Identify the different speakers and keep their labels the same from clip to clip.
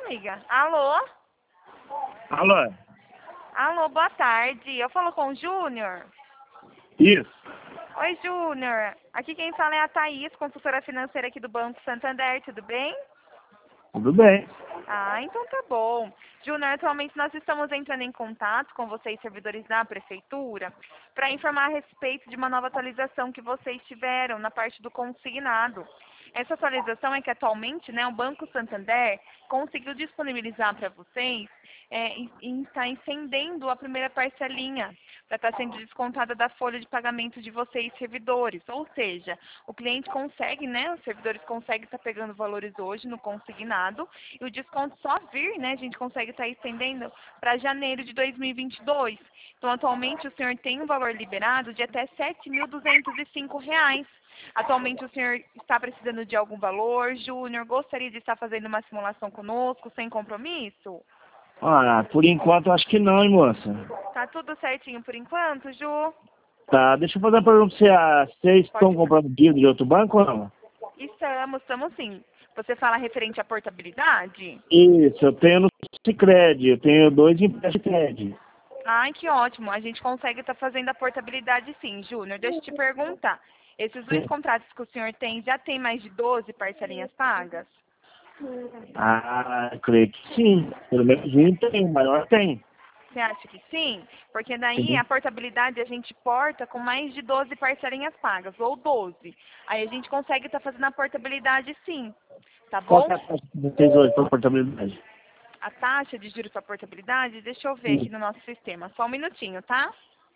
Speaker 1: amiga. Alô?
Speaker 2: Alô?
Speaker 1: Alô, boa tarde. Eu falo com o Júnior.
Speaker 2: Isso.
Speaker 1: Oi, Júnior. Aqui quem fala é a Thaís, consultora financeira aqui do Banco Santander. Tudo bem?
Speaker 2: Tudo bem.
Speaker 1: Ah, então tá bom. Júnior, atualmente nós estamos entrando em contato com vocês, servidores da Prefeitura, para informar a respeito de uma nova atualização que vocês tiveram na parte do consignado. Essa atualização é que atualmente, o Banco Santander conseguiu disponibilizar para vocês e está estendendo a primeira parcelinha para estar sendo descontada da folha de pagamento de vocês, servidores. Ou seja, o cliente consegue, os servidores conseguem estar pegando valores hoje no consignado e o desconto só vir, a gente consegue estar estendendo para janeiro de 2022. Então, atualmente, o senhor tem um valor liberado de até R$ 7.205. Atualmente o senhor está precisando de algum valor, Júnior? Gostaria de estar fazendo uma simulação conosco, sem compromisso?
Speaker 2: Ah, por enquanto acho que não, hein, moça?
Speaker 1: Tá tudo certinho por enquanto, Ju?
Speaker 2: Tá, deixa eu fazer uma pergunta pra você. Vocês estão
Speaker 1: Pode.
Speaker 2: comprando dívida de outro banco ou não?
Speaker 1: Estamos sim. Você fala referente à portabilidade?
Speaker 2: Isso, eu tenho no Sicredi, eu tenho 2 empréstimos de crédito.
Speaker 1: Ai, que ótimo. A gente consegue estar fazendo a portabilidade sim, Júnior. Deixa eu te perguntar. Esses 2 contratos que o senhor tem, já tem mais de 12 parcelinhas pagas?
Speaker 2: Ah, eu creio que sim. Pelo menos um tem, o maior tem.
Speaker 1: Você acha que sim? Porque daí
Speaker 2: Sim.
Speaker 1: a portabilidade a gente porta com mais de 12 parcelinhas pagas, ou 12. Aí a gente consegue estar fazendo a portabilidade sim, tá
Speaker 2: Qual
Speaker 1: bom?
Speaker 2: que é a taxa que vocês hoje para portabilidade?
Speaker 1: A taxa de juros para portabilidade, deixa eu ver aqui no nosso sistema. Só um minutinho, tá?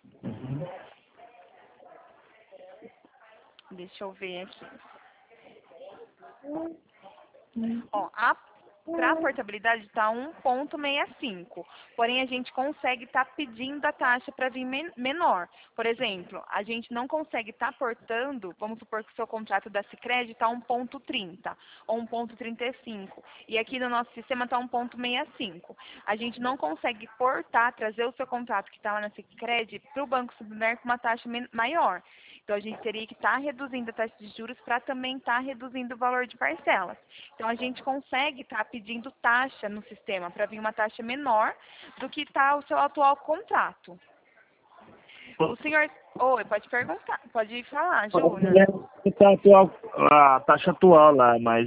Speaker 1: Deixa eu ver aqui. Ó, para a portabilidade está 1,65. Porém, a gente consegue estar pedindo a taxa para vir menor. Por exemplo, a gente não consegue estar portando, vamos supor que o seu contrato da Sicredi está 1,30 ou 1,35. E aqui no nosso sistema está 1,65. A gente não consegue portar, trazer o seu contrato que está lá na Sicredi para o Banco Santander com uma taxa maior. Então, a gente teria que estar reduzindo a taxa de juros para também estar reduzindo o valor de parcelas. Então, a gente consegue estar pedindo taxa no sistema para vir uma taxa menor do que está o seu atual contrato. O senhor... Oi, pode perguntar, pode falar, Júnior.
Speaker 2: A taxa atual lá, mas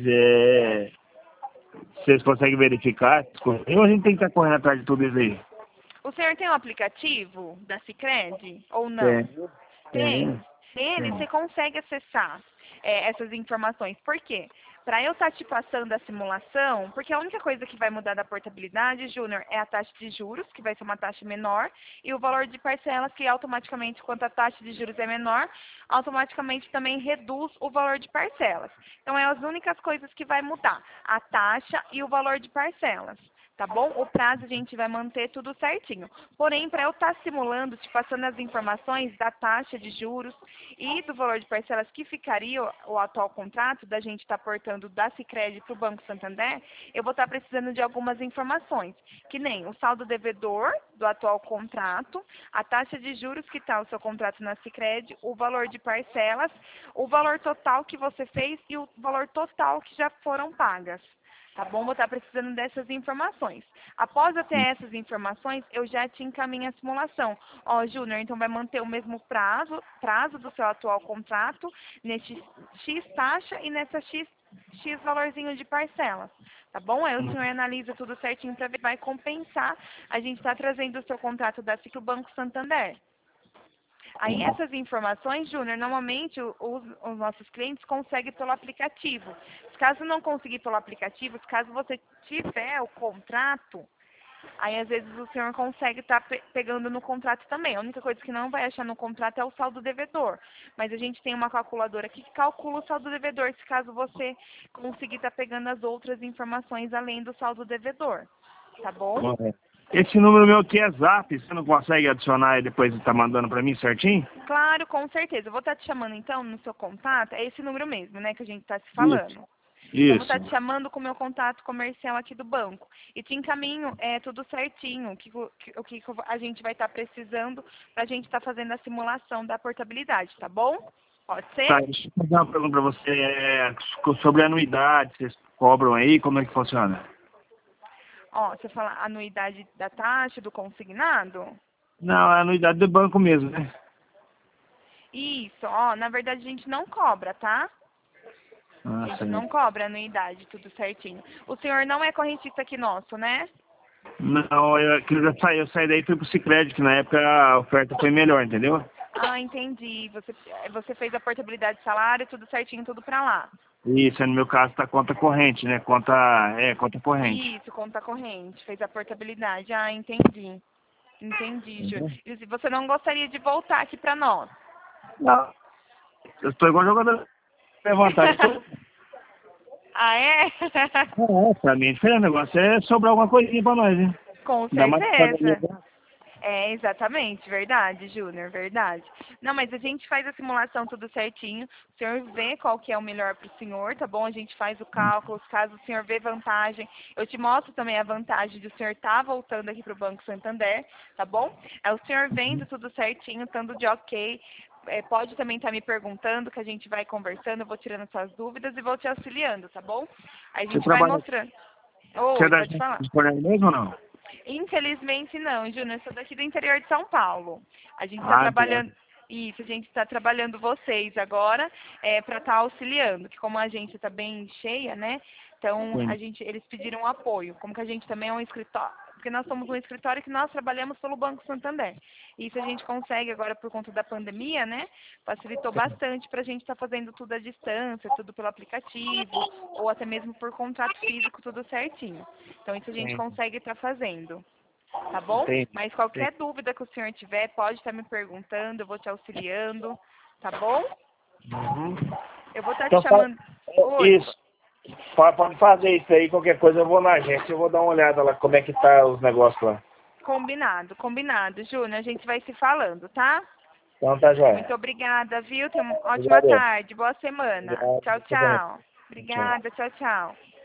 Speaker 2: vocês conseguem verificar? Ou a gente tem que estar correndo atrás de tudo isso aí?
Speaker 1: O senhor tem um aplicativo da Sicredi ou não?
Speaker 2: Tem.
Speaker 1: Tem.
Speaker 2: Tem.
Speaker 1: Nele
Speaker 2: Tem.
Speaker 1: você consegue acessar essas informações. Por quê? Para eu estar te passando a simulação, porque a única coisa que vai mudar da portabilidade, Júnior, é a taxa de juros, que vai ser uma taxa menor, e o valor de parcelas, que automaticamente, quando a taxa de juros é menor, automaticamente também reduz o valor de parcelas. Então, é as únicas coisas que vai mudar, a taxa e o valor de parcelas. Tá bom? O prazo a gente vai manter tudo certinho. Porém, para eu estar simulando, te passando as informações da taxa de juros e do valor de parcelas que ficaria o atual contrato, da gente estar portando da Sicredi para o Banco Santander, eu vou estar precisando de algumas informações, que nem o saldo devedor do atual contrato, a taxa de juros que está o seu contrato na Sicredi, o valor de parcelas, o valor total que você fez e o valor total que já foram pagas. Tá bom? Vou estar precisando dessas informações. Após eu ter essas informações, eu já te encaminho a simulação. Ó, Júnior, então vai manter o mesmo prazo do seu atual contrato, nesse X taxa e nessa X valorzinho de parcelas. Tá bom? Aí o senhor analisa tudo certinho para ver se vai compensar a gente estar trazendo o seu contrato da Ciclo Banco Santander. Aí essas informações, Júnior, normalmente os nossos clientes conseguem pelo aplicativo. Caso não conseguir pelo aplicativo, caso você tiver o contrato, aí às vezes o senhor consegue estar pegando no contrato também. A única coisa que não vai achar no contrato é o saldo devedor. Mas a gente tem uma calculadora aqui que calcula o saldo devedor, se caso você conseguir estar pegando as outras informações além do saldo devedor. Tá bom?
Speaker 2: Esse número meu aqui é Zap, você não consegue adicionar e depois tá mandando pra mim certinho?
Speaker 1: Claro, com certeza. Eu vou estar te chamando então no seu contato, é esse número mesmo, que a gente está se falando. Então, vou estar te chamando com o meu contato comercial aqui do banco. E te encaminho tudo certinho, o que a gente vai estar precisando para a gente estar fazendo a simulação da portabilidade, tá bom? Pode ser?
Speaker 2: Tá, deixa eu fazer uma pergunta pra você. Sobre a anuidade, vocês cobram aí, como é que funciona?
Speaker 1: Ó, você fala a anuidade da taxa, do consignado?
Speaker 2: Não, é a anuidade do banco mesmo, né?
Speaker 1: Isso, ó, na verdade a gente não cobra, tá? A
Speaker 2: Ah,
Speaker 1: gente
Speaker 2: sim.
Speaker 1: não cobra anuidade, tudo certinho. O senhor não é correntista aqui nosso, né?
Speaker 2: Não, eu saí daí e fui pro Sicredi, que na época a oferta foi melhor, entendeu?
Speaker 1: Ah, entendi. Você fez a portabilidade de salário, tudo certinho, tudo pra lá.
Speaker 2: Isso, no meu caso tá conta corrente, né? Conta corrente.
Speaker 1: Isso, conta corrente, fez a portabilidade. Ah, entendi. Entendi, Júnior.
Speaker 2: Entendeu?
Speaker 1: E se você não gostaria de voltar aqui pra nós?
Speaker 2: Não, eu estou igual jogador levantar.
Speaker 1: Ah, é?
Speaker 2: Pra mim é diferente, o negócio é sobrar alguma coisinha pra nós, hein?
Speaker 1: Com
Speaker 2: Ainda mais que pandemia.
Speaker 1: certeza. É, exatamente, verdade, Júnior, verdade. Não, mas a gente faz a simulação tudo certinho, o senhor vê qual que é o melhor para o senhor, tá bom? A gente faz o cálculo, caso o senhor vê vantagem, eu te mostro também a vantagem de o senhor estar voltando aqui para o Banco Santander, tá bom? É o senhor vendo tudo certinho, estando de ok, pode também estar me perguntando, que a gente vai conversando, eu vou tirando suas dúvidas e vou te auxiliando, tá bom? Aí a
Speaker 2: Você
Speaker 1: gente vai
Speaker 2: trabalha.
Speaker 1: mostrando.
Speaker 2: Você é
Speaker 1: Oi,
Speaker 2: da
Speaker 1: pode
Speaker 2: gente
Speaker 1: falar.
Speaker 2: disponível mesmo ou não?
Speaker 1: Infelizmente não, Júnior, eu sou daqui do interior de São Paulo. A gente está
Speaker 2: Ah, boa.
Speaker 1: trabalhando, isso, a gente está trabalhando vocês agora para estar auxiliando, que como a agência está bem cheia, né? Então
Speaker 2: Sim.
Speaker 1: eles pediram apoio. Como que a gente também é um escritório, porque nós somos um escritório que nós trabalhamos pelo Banco Santander. Isso a gente consegue agora por conta da pandemia, né? Facilitou bastante para a gente estar fazendo tudo à distância, tudo pelo aplicativo, ou até mesmo por contrato físico, tudo certinho. Então isso a gente
Speaker 2: Sim.
Speaker 1: consegue estar fazendo. Tá bom?
Speaker 2: Entendi.
Speaker 1: Mas qualquer dúvida que o senhor tiver, pode estar me perguntando, eu vou te auxiliando, tá bom?
Speaker 2: Uhum.
Speaker 1: Eu vou estar te
Speaker 2: Então,
Speaker 1: chamando. Oi,
Speaker 2: isso. Pode fazer isso aí, qualquer coisa eu vou na agência, eu vou dar uma olhada lá, como é que tá os negócios lá.
Speaker 1: combinado, combinado, Júnior. A gente vai se falando, tá?
Speaker 2: Então tá,
Speaker 1: Muito
Speaker 2: joia.
Speaker 1: obrigada, viu? Tenha uma ótima
Speaker 2: Obrigado.
Speaker 1: tarde, boa semana.
Speaker 2: Obrigado.
Speaker 1: Tchau,
Speaker 2: Tudo bem.
Speaker 1: tchau.
Speaker 2: Tchau.
Speaker 1: Obrigada, tchau, tchau.